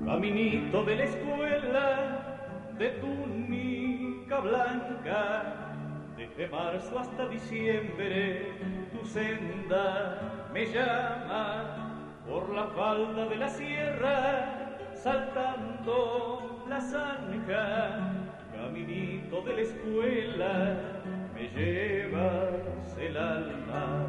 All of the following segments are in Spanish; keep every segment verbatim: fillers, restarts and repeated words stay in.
Caminito de la escuela, de túnica blanca, desde marzo hasta diciembre, tu senda me llama por la falda de la sierra, saltando la zanja. Caminito de la escuela, me llevas el alma.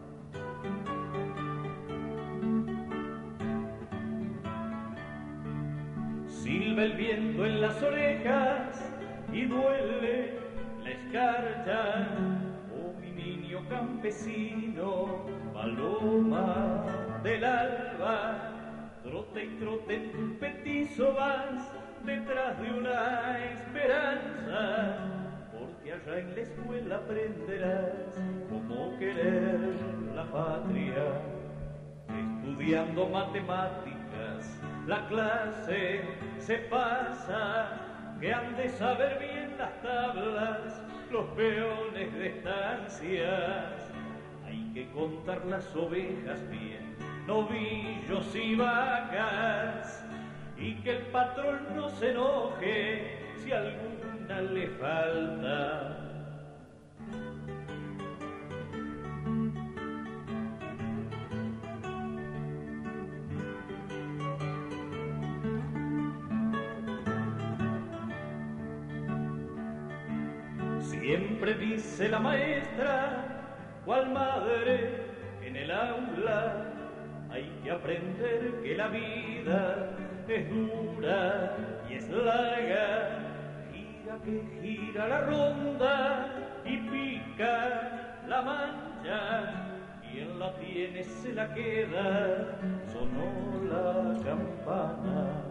Silba el viento en las orejas y duele la escarcha. Oh, mi niño campesino, paloma del alba, trote y trote en tu petizo vas detrás de una esperanza, porque allá en la escuela aprenderás cómo querer la patria. Estudiando matemáticas, la clase se pasa, que han de saber bien las tablas, los peones de estancias. Hay que contar las ovejas bien, novillos y vacas, y que el patrón no se enoje si alguna le falta. Siempre dice la maestra, cual madre en el aula, hay que aprender que la vida es dura y es larga. Gira que gira la ronda y pica la mancha, quien la tiene se la queda, sonó la campana.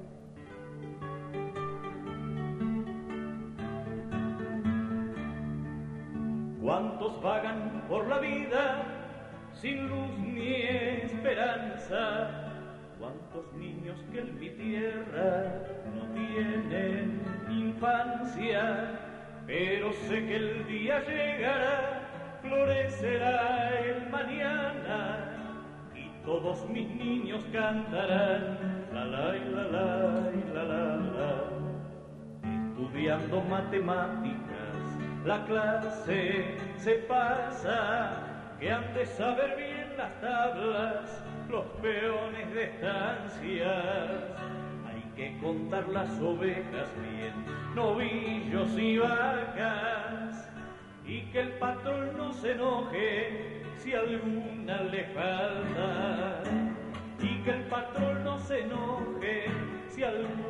¿Cuántos vagan por la vida sin luz ni esperanza? ¿Cuántos niños que en mi tierra no tienen infancia? Pero sé que el día llegará, florecerá el mañana, y todos mis niños cantarán la la y la la y la la la. Estudiando matemáticas, la clase se pasa, que han de saber bien las tablas, los peones de estancias. Hay que contar las ovejas bien, novillos y vacas, y que el patrón no se enoje si alguna le falta. Y que el patrón no se enoje si alguna